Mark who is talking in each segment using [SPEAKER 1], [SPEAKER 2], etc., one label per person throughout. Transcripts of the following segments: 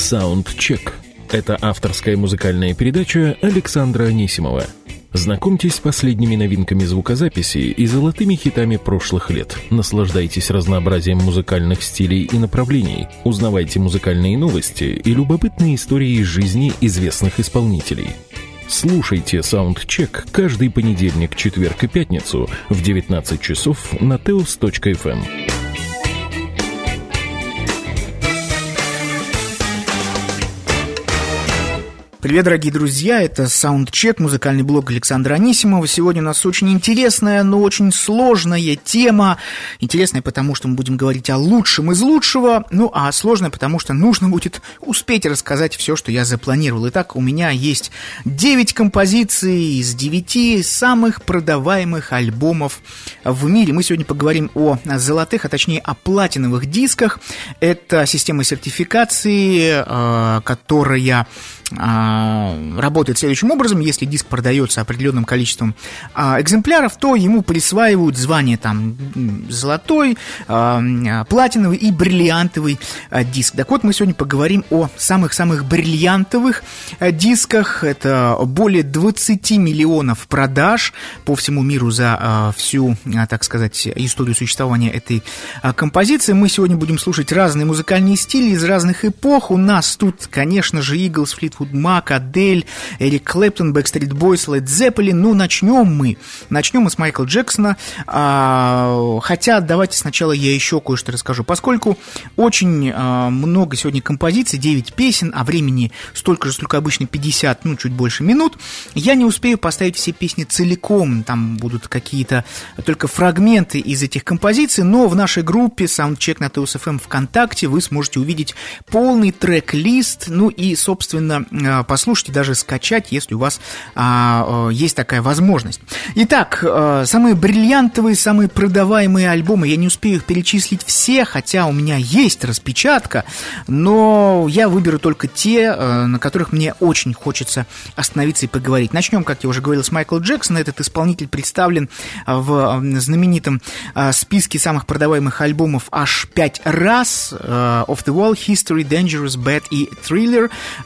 [SPEAKER 1] Soundcheck. Это авторская музыкальная передача Александра Анисимова. Знакомьтесь с последними новинками звукозаписи и золотыми хитами прошлых лет. Наслаждайтесь разнообразием музыкальных стилей и направлений. Узнавайте музыкальные новости и любопытные истории из жизни известных исполнителей. Слушайте Soundcheck каждый понедельник, четверг и пятницу в 19 часов на teos.fm.
[SPEAKER 2] Привет, дорогие друзья, это Soundcheck, музыкальный блог Александра Анисимова. Сегодня у нас очень интересная, но очень сложная тема. Интересная, потому что мы будем говорить о лучшем из лучшего, а сложная, потому что нужно будет успеть рассказать все, что я запланировал. Итак, у меня есть 9 композиций из 9 самых продаваемых альбомов в мире. Мы сегодня поговорим о золотых, а точнее о платиновых дисках. Это система сертификации, которая работает следующим образом: если диск продается определенным количеством экземпляров, то ему присваивают звание золотой, платиновый и бриллиантовый диск. Так вот, мы сегодня поговорим о самых-самых бриллиантовых дисках. Это более 20 миллионов продаж по всему миру за всю, так сказать, историю существования этой композиции. Мы сегодня будем слушать разные музыкальные стили из разных эпох. У нас тут, конечно же, Eagles, Fleetwood Mac, Адель, Эрик Клэптон, Backstreet Boys, Led Zeppelin. Начнем мы с Майкла Джексона. Хотя давайте сначала я еще кое-что расскажу. Поскольку очень много сегодня композиций, 9 песен, а времени столько же, сколько обычно, 50, чуть больше минут, я не успею поставить все песни целиком. Там будут какие-то только фрагменты из этих композиций, но в нашей группе Soundcheck на TOS.FM ВКонтакте вы сможете увидеть полный трек-лист, и, собственно, послушать и даже скачать, если у вас есть такая возможность. Итак, самые бриллиантовые, самые продаваемые альбомы. Я не успею их перечислить все, хотя у меня есть распечатка, но я выберу только те, на которых мне очень хочется остановиться и поговорить. Начнем, как я уже говорил, с Майкла Джексона. Этот исполнитель представлен в знаменитом списке самых продаваемых альбомов аж 5 раз: Off the Wall, History, Dangerous, Bad и Thriller.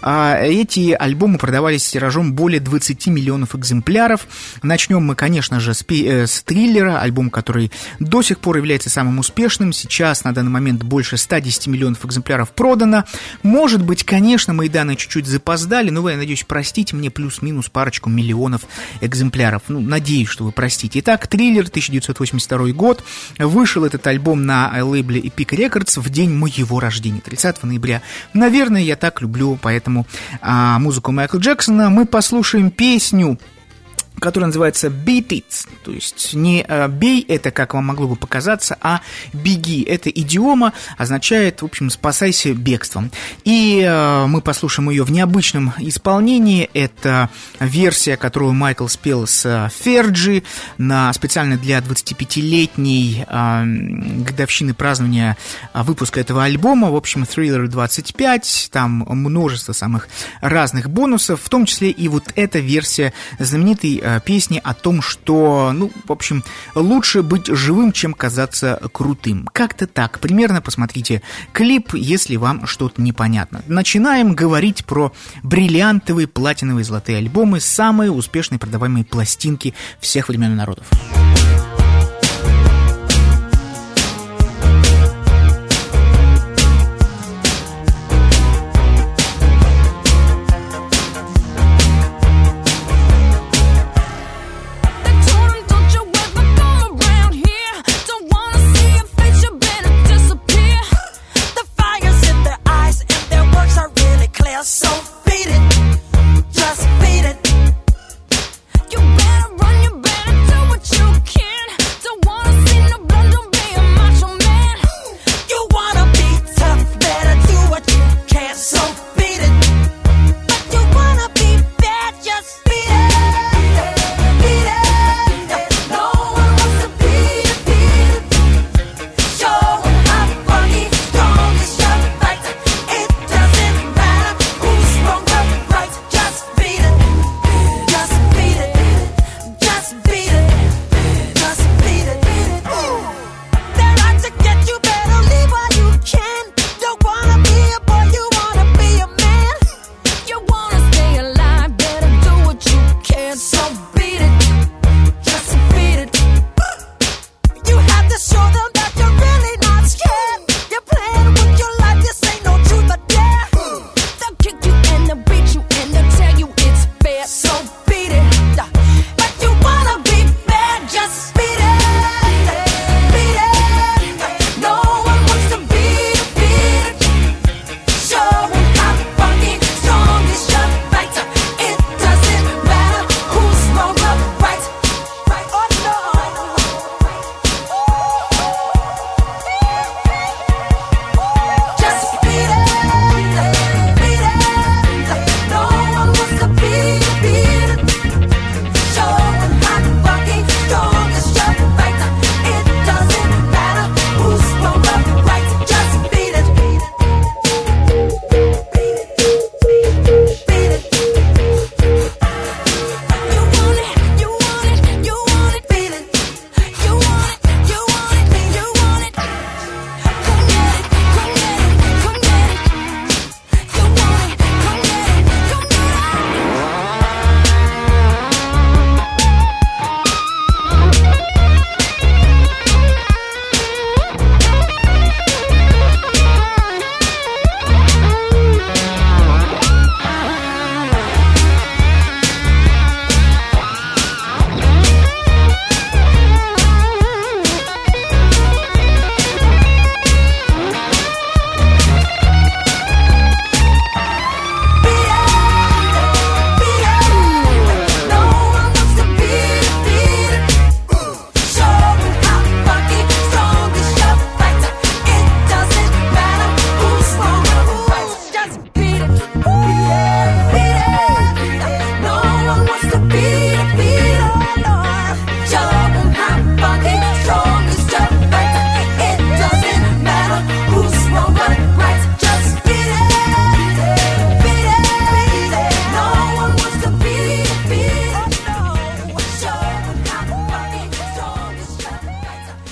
[SPEAKER 2] Эти альбомы продавались с тиражом более 20 миллионов экземпляров. Начнем мы, конечно же, с «Триллера», альбом, который до сих пор является самым успешным. Сейчас на данный момент больше 110 миллионов экземпляров продано. Может быть, конечно, мои данные чуть-чуть запоздали, но вы, я надеюсь, простите мне плюс-минус парочку миллионов экземпляров. Надеюсь, что вы простите. Итак, «Триллер», 1982 год. Вышел этот альбом на лейбле Epic Records в день моего рождения, 30 ноября. Наверное, я так люблю поэтому музыку Майкла Джексона. Мы послушаем песню, которая называется «Beat It», то есть не «бей», это как вам могло бы показаться, а «беги». Это идиома, означает, в общем, «спасайся бегством». И мы послушаем ее в необычном исполнении. Это версия, которую Майкл спел с Ферджи специально для 25-летней годовщины празднования выпуска этого альбома. В общем, Thriller 25, там множество самых разных бонусов, в том числе и вот эта версия знаменитой песни о том, что, в общем, лучше быть живым, чем казаться крутым. Как-то так. Примерно посмотрите клип, если вам что-то непонятно. Начинаем говорить про бриллиантовые, платиновые, золотые альбомы, самые успешные продаваемые пластинки всех времен и народов.
[SPEAKER 3] So beat it, just beat it. You better run, you better do what you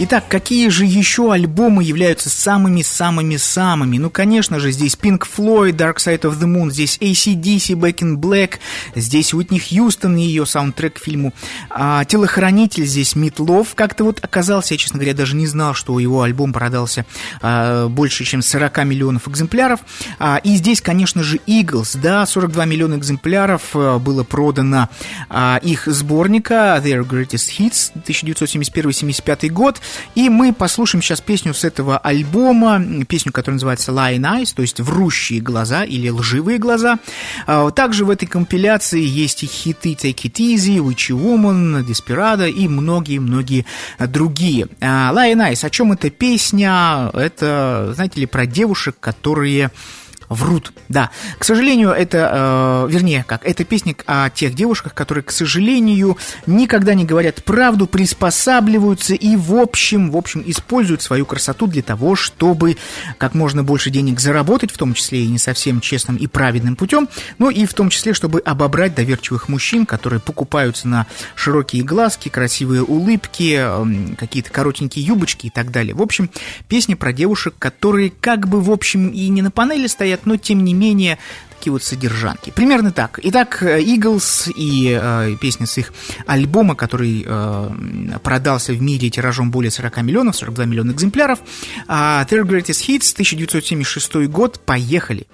[SPEAKER 2] Итак, какие же еще альбомы являются самыми-самыми-самыми? Ну, конечно же, здесь Pink Floyd, Dark Side of the Moon, здесь AC/DC, Back in Black, здесь Уитни Хьюстон и ее саундтрек к фильму «Телохранитель», здесь Meat Loaf как-то вот оказался, я, честно говоря, даже не знал, что его альбом продался больше, чем 40 миллионов экземпляров. И здесь, конечно же, Eagles, да, 42 миллиона экземпляров было продано их сборника Their Greatest Hits 1971-75 год. И мы послушаем сейчас песню с этого альбома, песню, которая называется Lying Eyes, то есть «Врущие глаза» или «Лживые глаза». Также в этой компиляции есть и хиты Take It Easy, Witchy Woman, Desperado и многие-многие другие. Lying Eyes, о чем эта песня? Это, знаете ли, про девушек, которые врут, да. К сожалению, это, это песня о тех девушках, которые, к сожалению, никогда не говорят правду, приспосабливаются и, в общем, используют свою красоту для того, чтобы как можно больше денег заработать, в том числе и не совсем честным и праведным путем, но и в том числе, чтобы обобрать доверчивых мужчин, которые покупаются на широкие глазки, красивые улыбки, какие-то коротенькие юбочки и так далее. В общем, песня про девушек, которые как бы, в общем, и не на панели стоят, но, тем не менее, такие вот содержанки. Примерно так. Итак, Eagles и песня с их альбома, который продался в мире тиражом более 40 миллионов, 42 миллиона экземпляров. Their Greatest Hits, 1976 год. Поехали!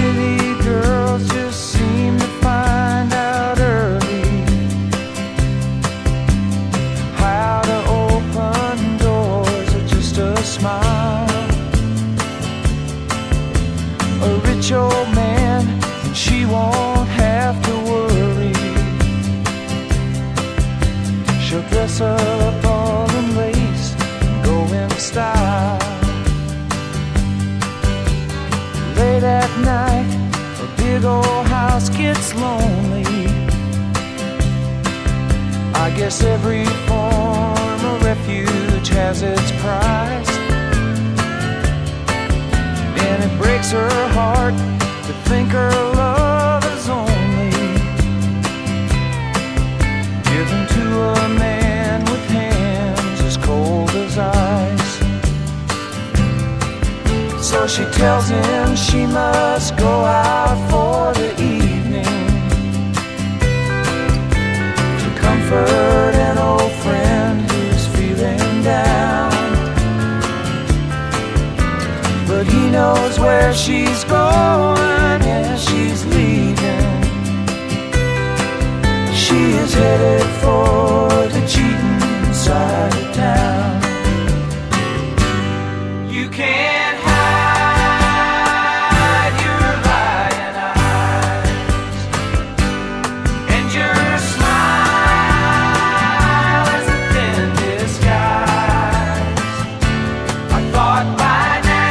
[SPEAKER 4] Old man, and she won't have to worry. She'll dress up all in lace and go in style. Late at night, a big old house gets lonely. I guess every form of refuge has its price. And it breaks her heart to think her love is only given to a man with hands as cold as ice. So she tells him she must go out for the evening to comfort an old friend who's feeling down. But he knows where she's going, yeah, she's leaving. She is headed for the cheating side of town. You can't hide your lying eyes, and your smile is a thin disguise. I thought by now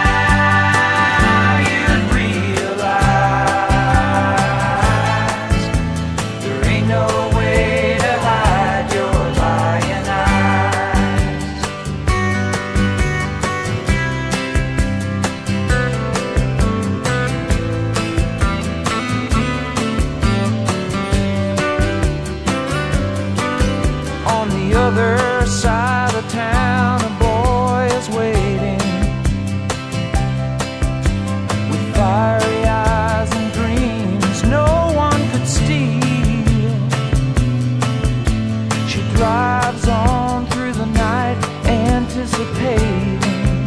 [SPEAKER 4] other side of town, a boy is waiting with fiery eyes and dreams no one could steal. She drives on through the night, anticipating,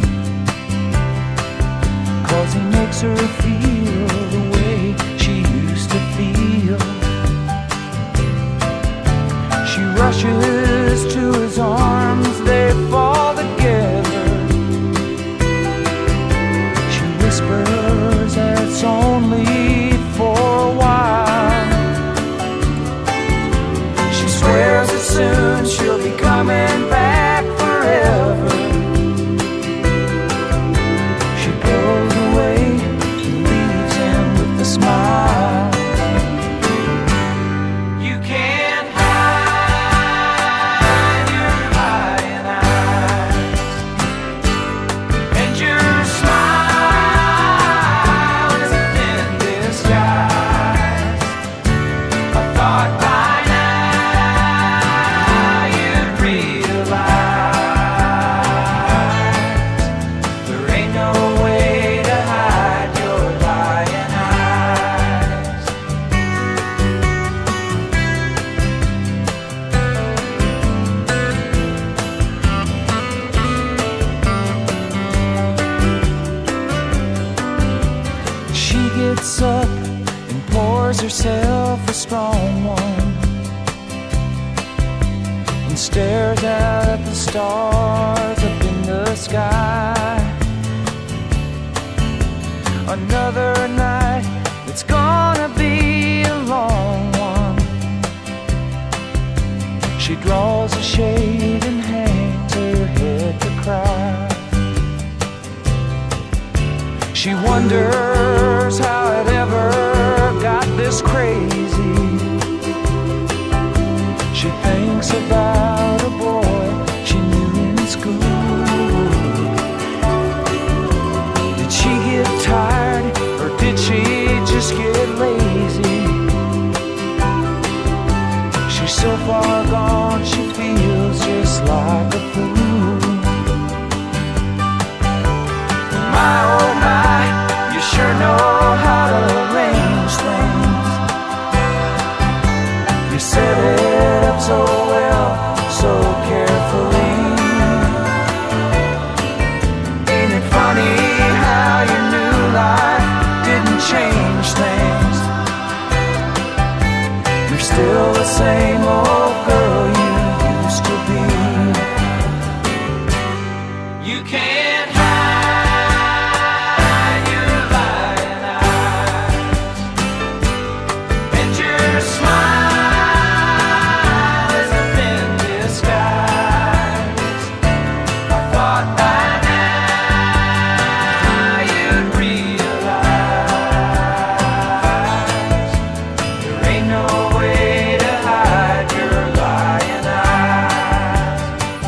[SPEAKER 4] 'cause he makes her feel the way she used to feel. She rushes to his arms, they fall together. She whispers that it's only for a while. She swears that soon she'll be coming back forever. She goes away and leaves him with a smile. You can't hide your lying eyes, and your smile is a thin gets up and pours herself a strong one and stares out at the stars up in the sky. Another night, it's gonna be a long one. She draws a shade and hangs her head to cry. She wonders how it ever got this crazy. She thinks about a boy she knew in school. Did she get tired or did she just get lazy? She's so far gone, she feels just like a fool. My oh my, you sure know how to arrange things. You set it up so well, so carefully. Ain't it funny how your new life didn't change things? You're still the same old girl you used to be. You can't hide your lying eyes, and your smile is a thin disguise. I thought by now you'd realize there ain't no way to hide your lying eyes.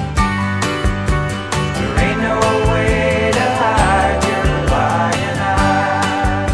[SPEAKER 4] There ain't no way to hide your lying eyes.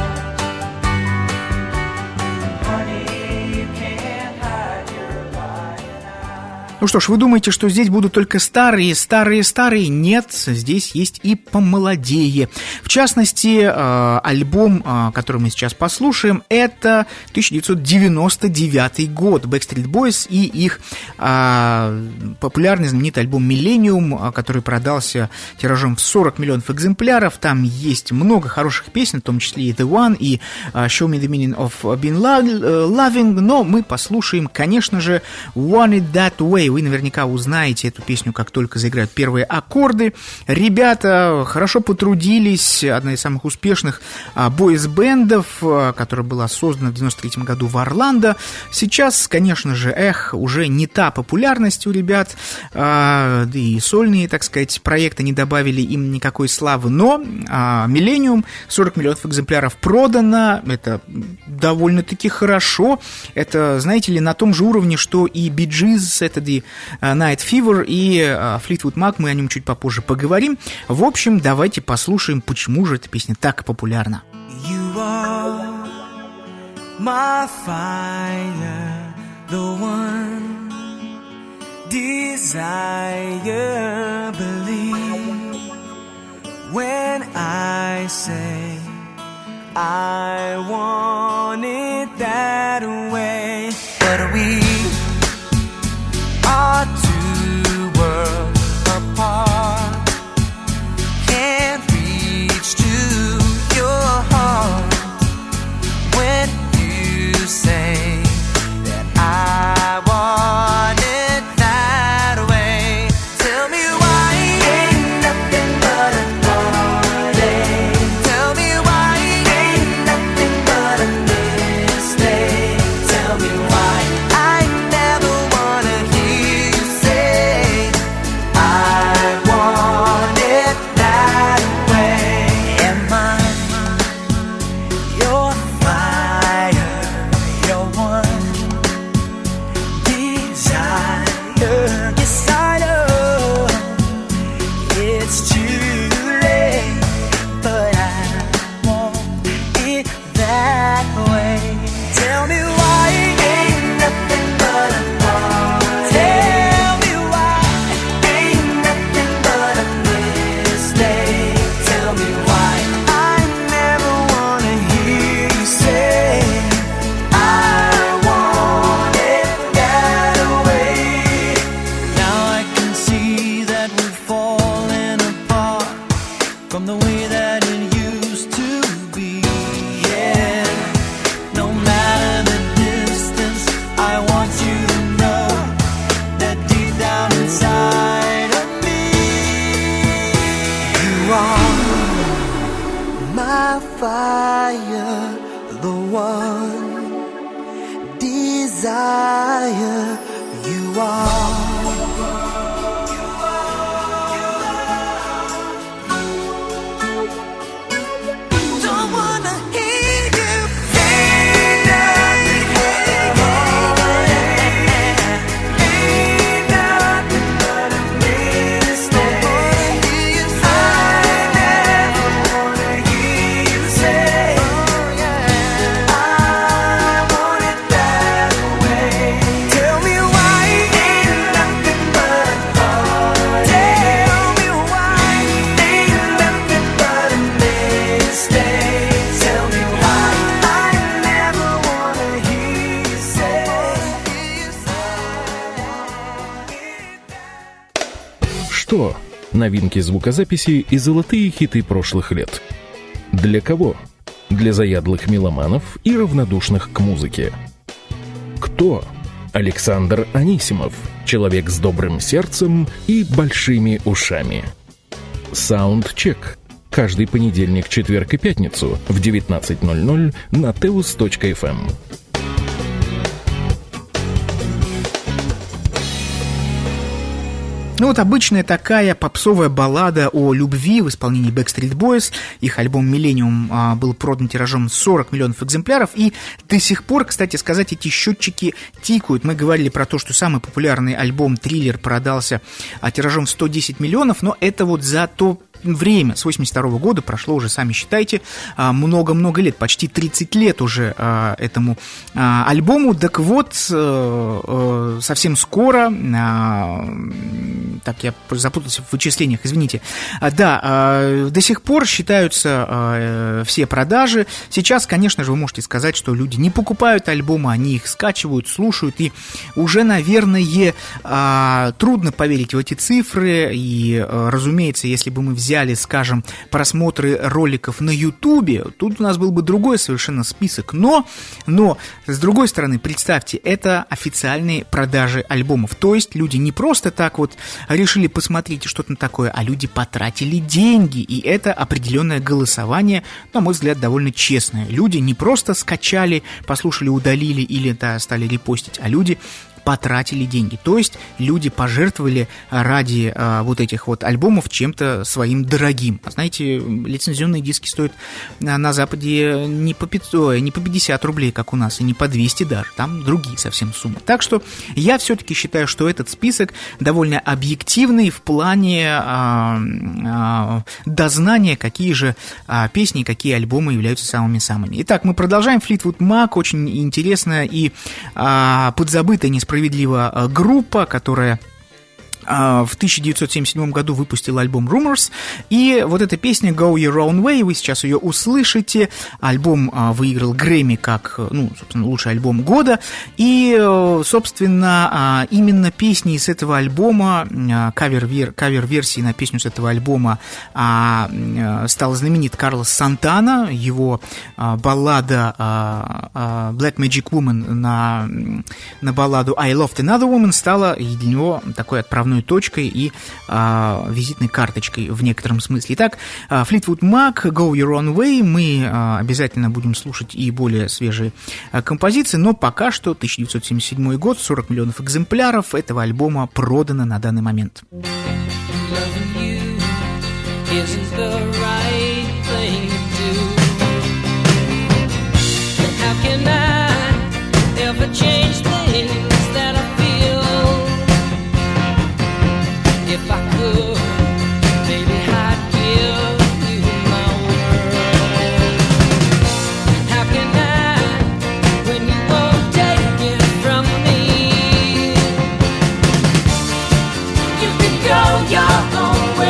[SPEAKER 4] Honey, you can't hide your lying eyes.
[SPEAKER 2] Ну что ж, вы думаете, что здесь будут только старые? Нет, здесь есть и помолодее. В частности, альбом, который мы сейчас послушаем, это 1999 год. Backstreet Boys и их популярный знаменитый альбом Millennium, который продался тиражом в 40 миллионов экземпляров. Там есть много хороших песен, в том числе и The One, и Show Me the Meaning of Being Loving. Но мы послушаем, конечно же, Want It That Way. Вы наверняка узнаете эту песню, как только заиграют первые аккорды. Ребята хорошо потрудились. Одна из самых успешных бойс-бендов, которая была создана в 93 году в Орландо. Сейчас, конечно же, уже не та популярность у ребят, да и сольные, так сказать, проекты не добавили им никакой славы. Но Millennium, 40 миллионов экземпляров продано. Это довольно-таки хорошо. Это, знаете ли, на том же уровне, что и Bee Gees, Saturday Night Fever и Fleetwood Mac. Мы о нем чуть попозже поговорим. В общем, давайте послушаем, почему же эта песня так популярна.
[SPEAKER 3] You are my fire, the one desire, believe when I say I want it that way. But we are two worlds apart, can't reach to your heart when you say that I want it that way. Tell me why ain't nothing but a heartache. Tell me why ain't nothing but a mistake. desire, the one desire you are. Don't wanna hear you say nothing, ain't nothing but a mistake. I never wanna hear you say I want it that way. Tell me why ain't nothing but heart. Tell me why ain't nothing but a mistake. Tell me why I never wanna hear you say.
[SPEAKER 1] Что? Новинки звукозаписи и золотые хиты прошлых лет. Для кого? Для заядлых меломанов и равнодушных к музыке. Кто? Александр Анисимов, человек с добрым сердцем и большими ушами. Саундчек. Каждый понедельник, четверг и пятницу в 19:00 на teus.fm.
[SPEAKER 2] Ну вот обычная такая попсовая баллада о любви в исполнении Backstreet Boys. Их альбом «Millennium» был продан тиражом 40 миллионов экземпляров. И до сих пор, кстати сказать, эти счетчики тикают. Мы говорили про то, что самый популярный альбом «Триллер» продался тиражом в 110 миллионов. Но это вот за то время, с 82 года прошло уже, сами считайте, много-много лет, почти 30 лет уже этому альбому. Так вот, совсем скоро, так, я запутался в вычислениях, извините, да, до сих пор считаются все продажи. Сейчас, конечно же, вы можете сказать, что люди не покупают альбомы, они их скачивают, слушают, и уже, наверное, трудно поверить в эти цифры, и, разумеется, если бы мы взяли, скажем, просмотры роликов на Ютубе, тут у нас был бы другой совершенно список. Но, с другой стороны, представьте, это официальные продажи альбомов. То есть люди не просто так вот решили посмотреть что-то такое, а люди потратили деньги. И это определенное голосование, на мой взгляд, довольно честное. Люди не просто скачали, послушали, удалили или стали репостить, а люди потратили деньги. То есть люди пожертвовали ради вот этих вот альбомов чем-то своим дорогим. А знаете, лицензионные диски стоят на Западе не по 50 рублей, как у нас, и не по 200 даже. Там другие совсем суммы. Так что я все-таки считаю, что этот список довольно объективный в плане дознания, какие же песни, какие альбомы являются самыми-самыми. Итак, мы продолжаем. Fleetwood Mac, очень интересная и подзабытая, несправедливая группа, которая в 1977 году выпустила альбом Rumors, и вот эта песня Go Your Own Way, вы сейчас ее услышите. Альбом выиграл Грэмми как, собственно, лучший альбом года, и, собственно, именно песни из этого альбома, кавер-версии на песню с этого альбома стал знаменит Карлос Сантана, его баллада Black Magic Woman на балладу I Loved Another Woman стала для него такой отправной точкой и визитной карточкой в некотором смысле. Итак, Fleetwood Mac, Go Your Own Way. Мы обязательно будем слушать и более свежие композиции, но пока что 1977 год, 40 миллионов экземпляров этого альбома продано на данный момент.
[SPEAKER 5] If I could, baby, I'd give you my world. How can I, when you won't take it from me? You can go your own way.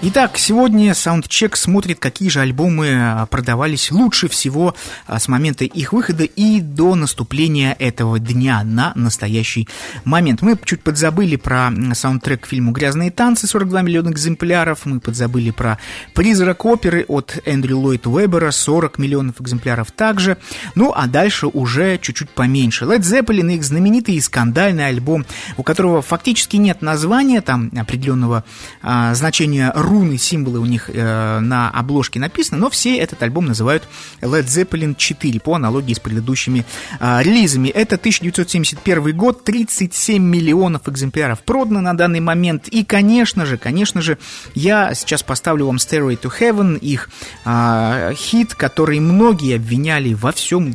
[SPEAKER 2] Итак, сегодня Soundcheck смотрит, какие же альбомы продавались лучше всего с момента их выхода и до наступления этого дня на настоящий момент. Мы чуть подзабыли про саундтрек к фильму «Грязные танцы», 42 миллиона экземпляров. Мы подзабыли про «Призрак оперы» от Эндрю Ллойд Уэббера, 40 миллионов экземпляров также. Ну, а дальше уже чуть-чуть поменьше. Led Zeppelin, их знаменитый и скандальный альбом, у которого фактически нет названия, там определенного значения руны, символы у них на обложке написаны, но все этот альбом называют Led Zeppelin 4 по аналогии с предыдущими релизами. Это 1971 год, 37 миллионов экземпляров продано на данный момент. И, конечно же, я сейчас поставлю вам Stairway to Heaven, их хит, который многие обвиняли в общем,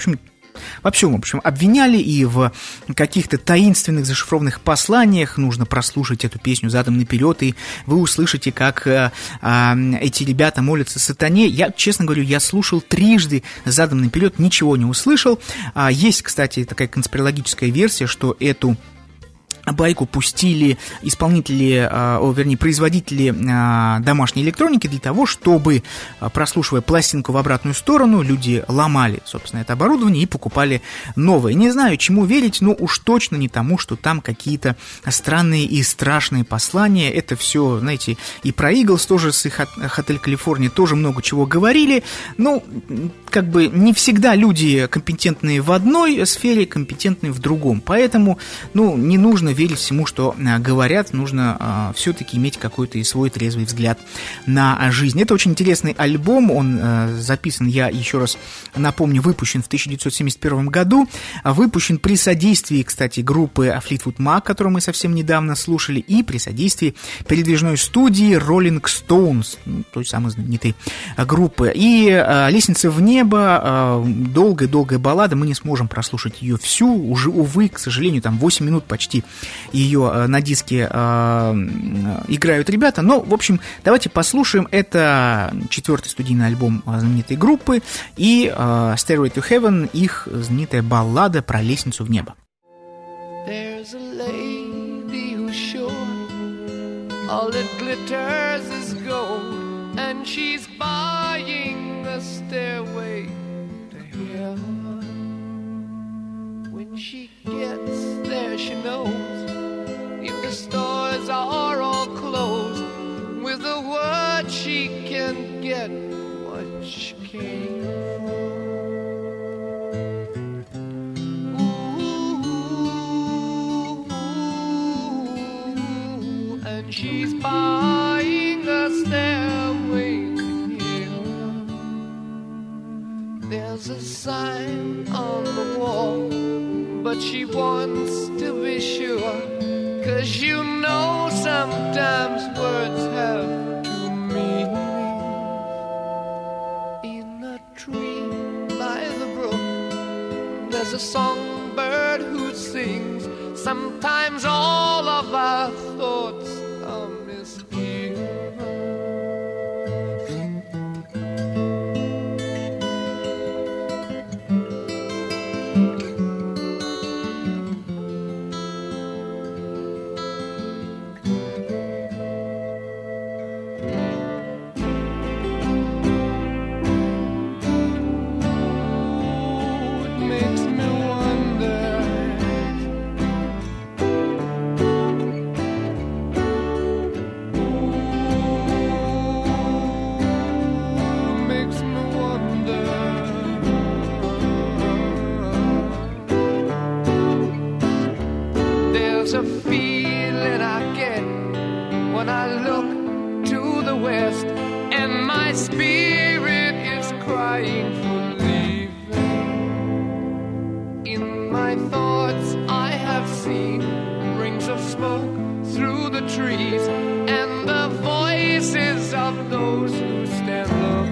[SPEAKER 2] обвиняли и в каких-то таинственных зашифрованных посланиях. Нужно прослушать эту песню задом наперед, и вы услышите, как эти ребята молятся сатане. Я, честно говорю, я слушал трижды задом наперед, ничего не услышал. Есть, кстати, такая конспирологическая версия, что эту байку пустили производители домашней электроники для того, чтобы, прослушивая пластинку в обратную сторону, люди ломали, собственно, это оборудование и покупали новое. Не знаю, чему верить, но уж точно не тому, что там какие-то странные и страшные послания. Это все, знаете, и про Eagles тоже с их Hotel California тоже много чего говорили. Ну, как бы не всегда люди компетентные в одной сфере, компетентные в другом. Поэтому, не нужно верить всему, что говорят, нужно все-таки иметь какой-то и свой трезвый взгляд на жизнь. Это очень интересный альбом, он записан, я еще раз напомню, выпущен в 1971 году, выпущен при содействии, кстати, группы Fleetwood Mac, которую мы совсем недавно слушали, и при содействии передвижной студии Rolling Stones, той самой знаменитой группы. И «Лестница в небо», долгая баллада, мы не сможем прослушать ее всю, уже, увы, к сожалению, там 8 минут почти ее на диске играют ребята. Но, в общем, давайте послушаем. Это 4-й студийный альбом знаменитой группы и Stairway to Heaven, их знаменитая баллада про лестницу в небо.
[SPEAKER 3] There's a lady who's sure all that glitters is gold, and she's buying a stairway to heaven. When she gets there, she knows if the stores are all closed, with a word she can get what she came for. Ooh, and she's buying a stairway to heaven. There's a sign on the wall, but she wants to be sure, 'cause you know sometimes words have two meanings. In a tree by the brook, there's a songbird who sings. Sometimes all of our thoughts are misgiven. There's a feeling I get when I look to the west, and my spirit is crying for leaving. In my thoughts I have seen rings of smoke through the trees, and the voices of those who stand looking.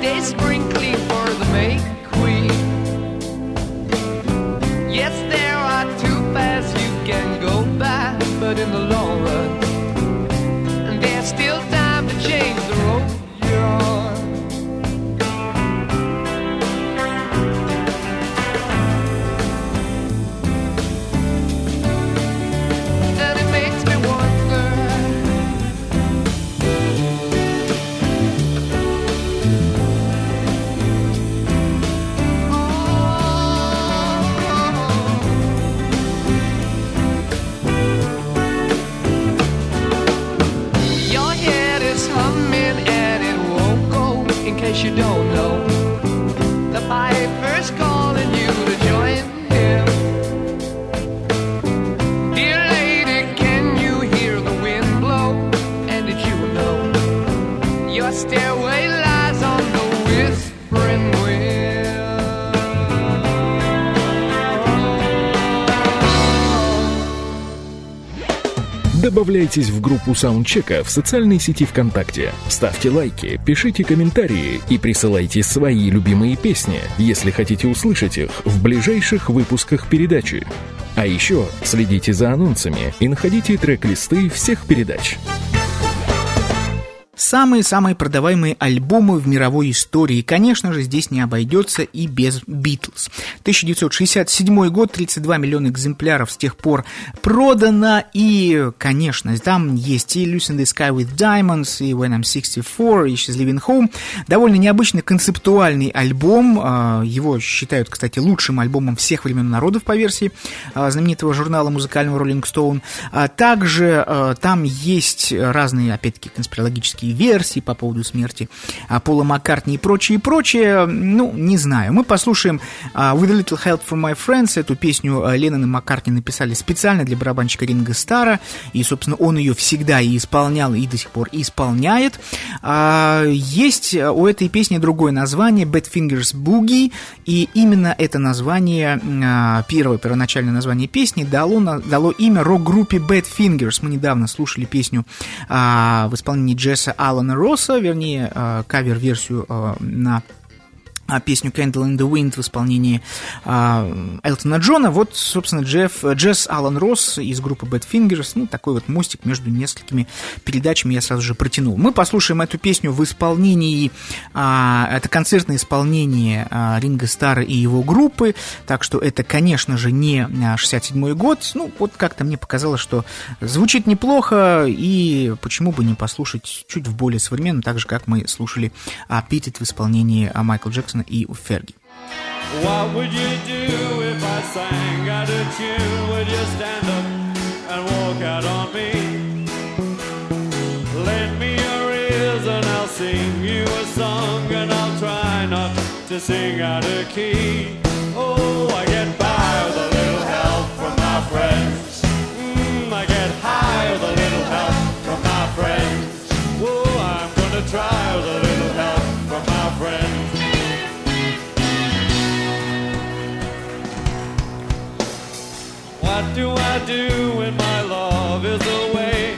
[SPEAKER 3] they spring clean for the May Queen. Yes, there are two paths you can go by, but in the long run, there's still time to change the road you're on. And it makes me wonder, your head is humming and it won't go. In case you don't know, the piper's calling you to join him. Dear lady, can you hear the wind blow? And did you know your stairway lies on the whispering wind?
[SPEAKER 1] Добавляйтесь в группу саундчека в социальной сети ВКонтакте. Ставьте лайки, пишите комментарии и присылайте свои любимые песни, если хотите услышать их в ближайших выпусках передачи. А еще следите за анонсами и находите трек-листы всех передач.
[SPEAKER 2] Самые-самые продаваемые альбомы в мировой истории. Конечно же, здесь не обойдется и без Битлз. 1967 год, 32 миллиона экземпляров с тех пор продано. И, конечно, там есть и Lucy in the Sky with Diamonds, и When I'm 64, и She's Leaving Home. Довольно необычный концептуальный альбом. Его считают, кстати, лучшим альбомом всех времен народов по версии знаменитого журнала музыкального Rolling Stone. Также там есть разные, опять-таки, конспирологические версии по поводу смерти Пола Маккартни и прочее. Ну, не знаю. Мы послушаем With a Little Help from My Friends. Эту песню Леннон и Маккартни написали специально для барабанщика Ринго Старра, и, собственно, он ее всегда и исполнял, и до сих пор исполняет. Есть у этой песни другое название, Badfinger's Boogie, и именно это название, первоначальное название песни дало имя рок-группе Badfingers. Мы недавно слушали песню в исполнении Джесса Алана Росса, вернее, кавер-версию на песню Candle in the Wind в исполнении Элтона Джона. Вот, собственно, Джесс Алан Росс из группы Badfingers. Ну, такой вот мостик между несколькими передачами я сразу же протянул. Мы послушаем эту песню в исполнении, это концертное исполнение Ринго Старра и его группы, так что это, конечно же, не 67-й год. Ну, вот как-то мне показалось, что звучит неплохо, и почему бы не послушать чуть в более современном, так же, как мы слушали Beat It в исполнении Майкла Джексона и у Ферги.
[SPEAKER 6] What would you do if I sang out a tune? Would you stand up and walk out on me? Lend me your ears and I'll sing you a song, and I'll try not to sing out of key. Oh, I get by with a little help from my friends. I get high with a little help from my friends. Oh, I'm gonna try with a little help from my friends. What do I do when my love is away?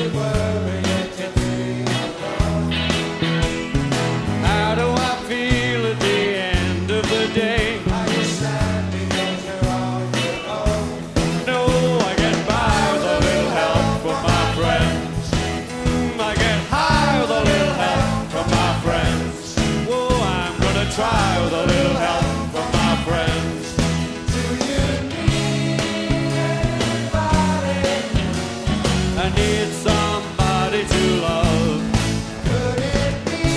[SPEAKER 6] How do I feel at the end of the day? No, I get by with a little help from my friends. I get high with a little help from my friends. Oh, I'm gonna try with a little help from my friends. I need somebody to love. Could it be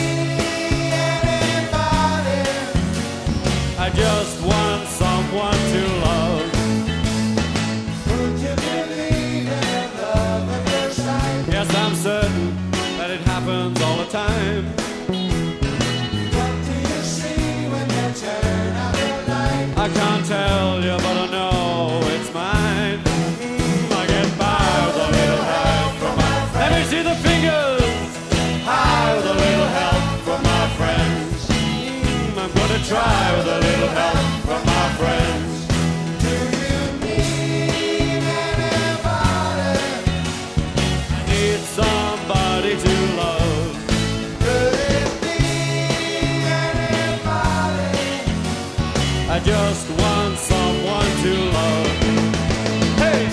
[SPEAKER 6] anybody? I just want someone to love. Would you believe in love at first sight? Yes, I'm certain that it happens all the time. What do you see when you turn out the light? I can't tell you, but I know it's mine. I get by with a little help from my friends. Let me see the fingers. High with a little help from my friends. I'm gonna try with a little help from my friends. Do you need anybody? I need somebody to love. Could it be just want someone to love. Hey!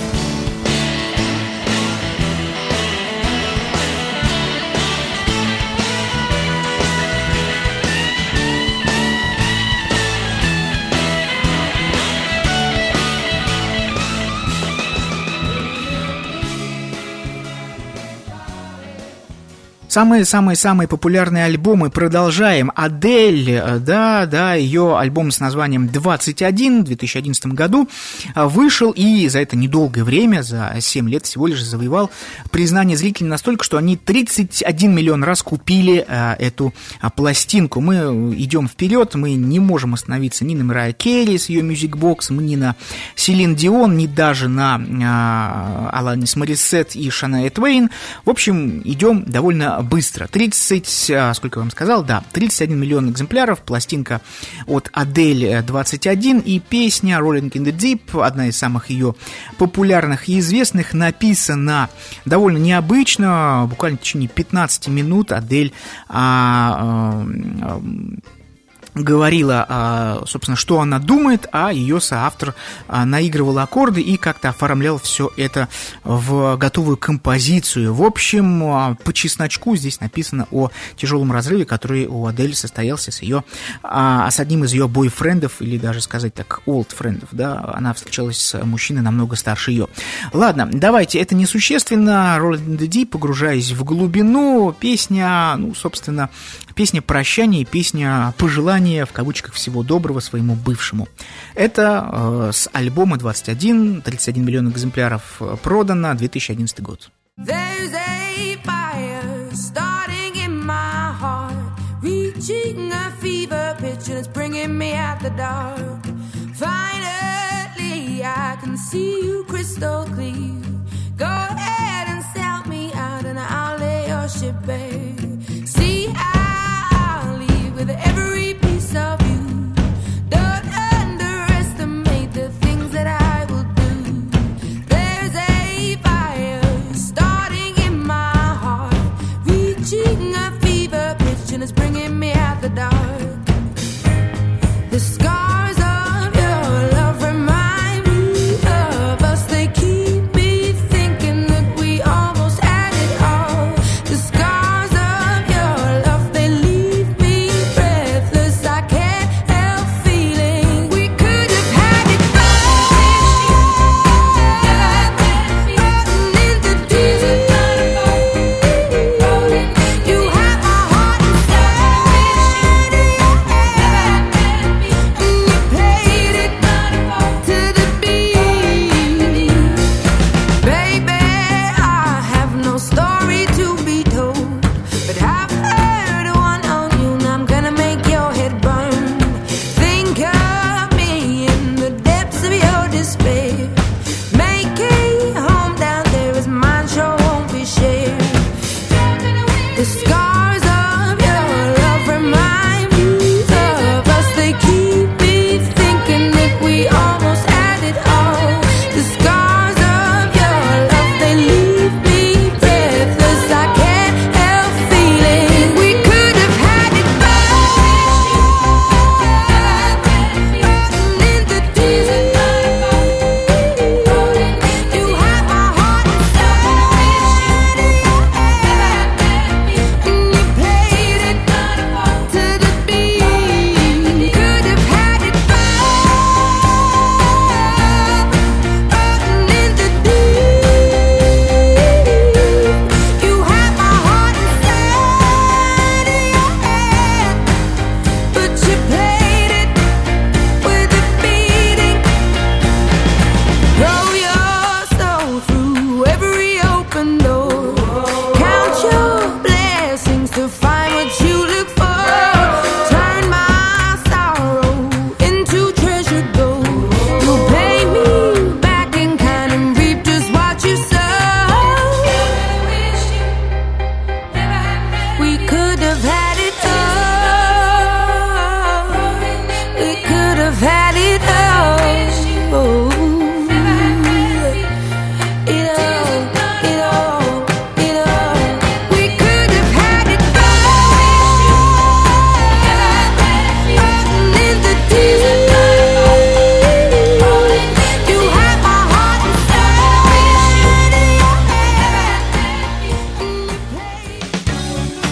[SPEAKER 2] Самые-самые-самые популярные альбомы продолжаем. Адель, да, ее альбом с названием «21» в 2011 году вышел, и за это недолгое время, за 7 лет всего лишь завоевал признание зрителей настолько, что они 31 миллион раз купили эту пластинку. Мы идем вперед, мы не можем остановиться ни на Мэрайя Керри с ее Music Box, ни на Селин Дион, ни даже на Аланис Морисет и Шанайя Твейн. В общем, идем довольно быстро. 31 миллион экземпляров, пластинка от Адель 21, и песня Rolling in the Deep, одна из самых ее популярных и известных, написана довольно необычно, буквально в течение 15 минут Адель говорила, собственно, что она думает, а ее соавтор наигрывал аккорды и как-то оформлял все это в готовую композицию. В общем, по чесночку здесь написано о тяжелом разрыве, который у Адель состоялся с одним из ее бойфрендов, или даже сказать так, олдфрендов, да, она встречалась с мужчиной намного старше ее. Ладно, давайте, это несущественно, Rolling in the Deep, погружаясь в глубину, песня, собственно, песня прощания, песня пожелания, в кавычках, всего доброго своему бывшему. Это с альбома 21, 31 миллион экземпляров продано, 2011 год.
[SPEAKER 7] There's a fire starting in my heart, reaching a fever pitch and it's bringing me out the dark. Finally I can see you crystal clear. Go ahead and sell me out and I'll lay your ship bare. See, I'll leave with every piece of you. Don't underestimate the things that I will do. There's a fire starting in my heart, reaching a fever pitch and it's bringing me out the dark. The scars of your love remind me of us. They keep me thinking that we almost had it all. The scars of your love, they leave me breathless. I can't help feeling we could have had it all. In the deep, you have my heart inside. You played it to the beat. Baby, I have no story to be told, but I've heard one on you and I'm gonna make your head burn. Think of me in the depths of your despair. Make a home down there as mine sure won't be shared. The scars of your love remind me of us. They keep me thinking that we almost had it all. The scars of your love, they leave me breathless. I can't help feeling we could have had it all. In the deep, you have my heart inside. You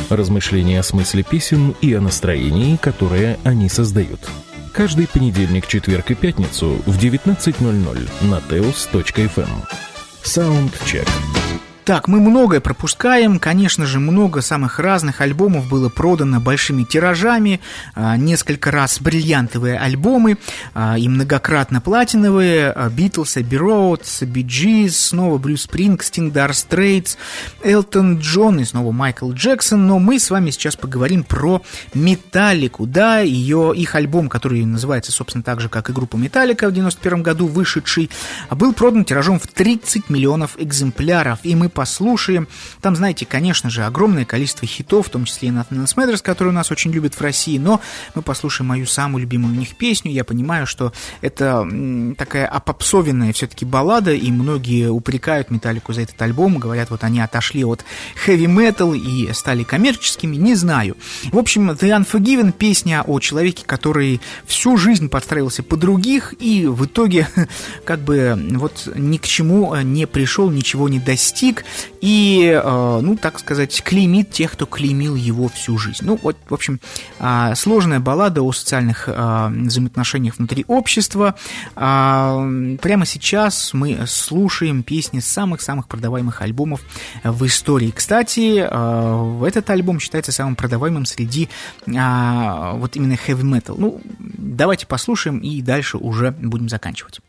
[SPEAKER 1] Размышления о смысле песен и о настроении, которое они создают. Каждый понедельник, четверг и пятницу в 19:00 на teos.fm. Саундчек.
[SPEAKER 2] Так, мы многое пропускаем, конечно же, много самых разных альбомов было продано большими тиражами, несколько раз бриллиантовые альбомы и многократно платиновые, Битлз, Эбби Роудс, Бee Gees, снова Брюс Спрингстин, Dire Straits, Элтон Джон и снова Майкл Джексон, но мы с вами сейчас поговорим про Металлику, да, их альбом, который называется, собственно, так же, как и группа Металлика в 91 году вышедший, был продан тиражом в 30 миллионов экземпляров, и мы послушаем. Там, знаете, конечно же, огромное количество хитов, в том числе и Nothing Else Matters, который у нас очень любят в России, но мы послушаем мою самую любимую у них песню. Я понимаю, что это такая опопсовенная все-таки баллада, и многие упрекают Металлику за этот альбом, говорят, вот они отошли от хэви-метал и стали коммерческими, не знаю. В общем, The Unforgiven — песня о человеке, который всю жизнь подстраивался под других и в итоге как бы вот ни к чему не пришел, ничего не достиг, и, ну, так сказать, клеймит тех, кто клеймил его всю жизнь. Ну, вот, в общем, сложная баллада о социальных взаимоотношениях внутри общества. Прямо сейчас мы слушаем песни самых-самых продаваемых альбомов в истории. Кстати, этот альбом считается самым продаваемым среди вот именно heavy metal. Ну, давайте послушаем и дальше уже будем заканчивать.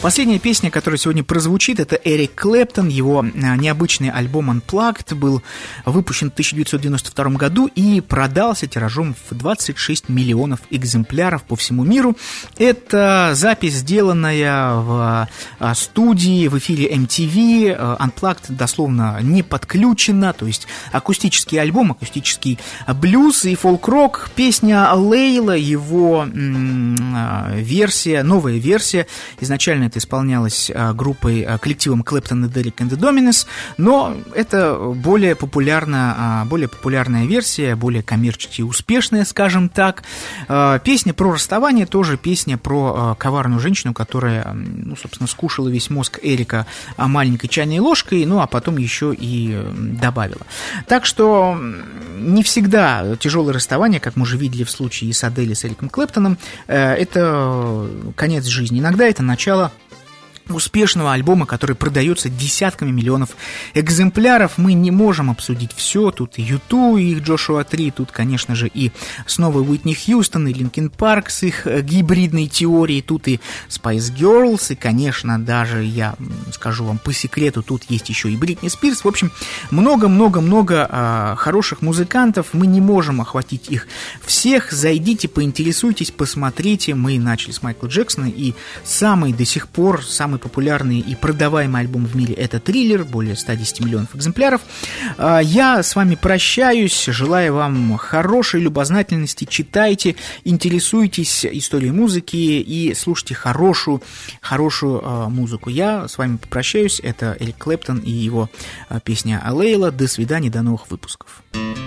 [SPEAKER 2] Последняя песня, которая сегодня прозвучит, это Эрик Клэптон. Его необычный альбом Unplugged был выпущен в 1992 году и продался тиражом в 26 миллионов экземпляров по всему миру. Это запись, сделанная в студии, в эфире MTV. Unplugged дословно не подключена, то есть акустический альбом, акустический блюз и фолк-рок. Песня Лейла, его версия, новая версия. Изначально это исполнялось группой, коллективом Клэптон и Derek and the Dominos, но это более популярная версия, более коммерчески успешная, скажем так. Песня про расставание, тоже песня про коварную женщину, которая, собственно, скушала весь мозг Эрика маленькой чайной ложкой, а потом еще и добавила. Так что не всегда тяжелое расставание, как мы уже видели в случае с Адель и с Эриком Клэптоном, это конец жизни. Иногда это начало успешного альбома, который продается десятками миллионов экземпляров. Мы не можем обсудить все. Тут и U2, и их Joshua Tree, тут, конечно же, и снова Уитни Хьюстон, и Линкин Парк с их гибридной теорией, тут и Spice Girls, и, конечно, даже, я скажу вам по секрету, тут есть еще и Бритни Спирс. В общем, много-много-много хороших музыкантов. Мы не можем охватить их всех. Зайдите, поинтересуйтесь, посмотрите. Мы начали с Майкла Джексона, и самый до сих пор, самый популярный и продаваемый альбом в мире — это «Триллер», более 110 миллионов экземпляров. Я с вами прощаюсь, желаю вам хорошей любознательности, читайте, интересуйтесь историей музыки и слушайте хорошую музыку. Я с вами попрощаюсь, это Эрик Клэптон и его песня «Лейла». До свидания, до новых выпусков.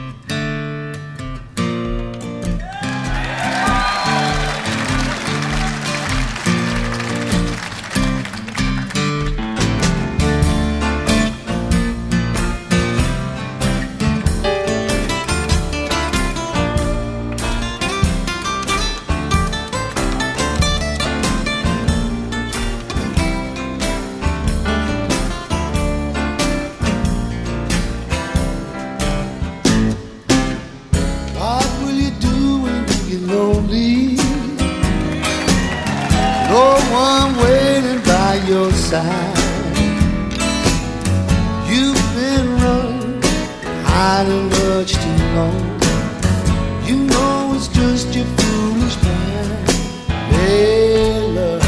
[SPEAKER 8] You've been running, hiding much too long. You know it's just your foolish mind. Hey, love,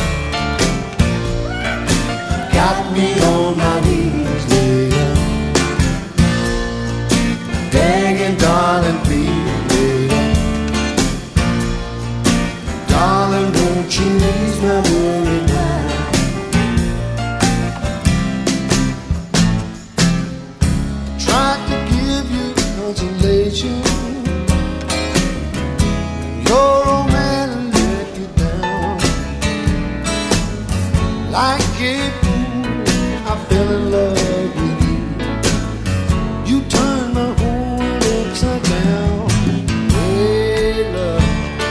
[SPEAKER 8] got me on my knees, love, begging, darling, please, darling, won't you ease my worried mind? Your old man let you down. Like a fool, I fell in love with you. You turned my whole world upside down. Hey, love,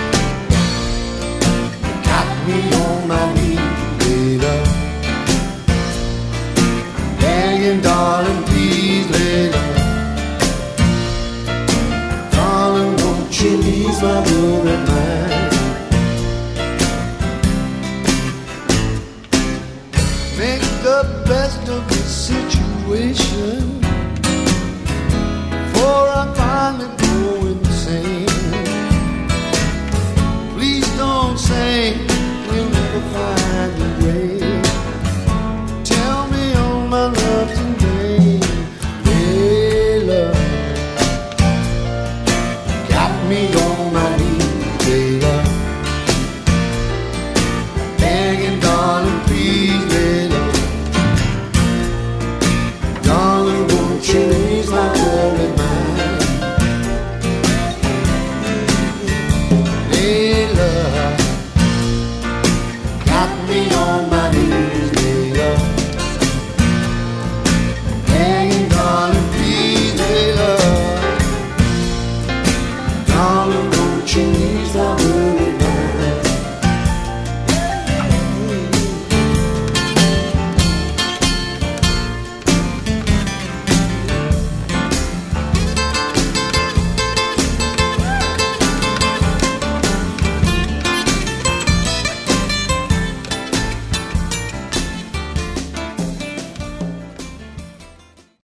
[SPEAKER 8] got me on my knees, hey, love, begging, darling, please, lay love, she leaves my room at night. Make the best of the situation, for I finally go insane. Please don't say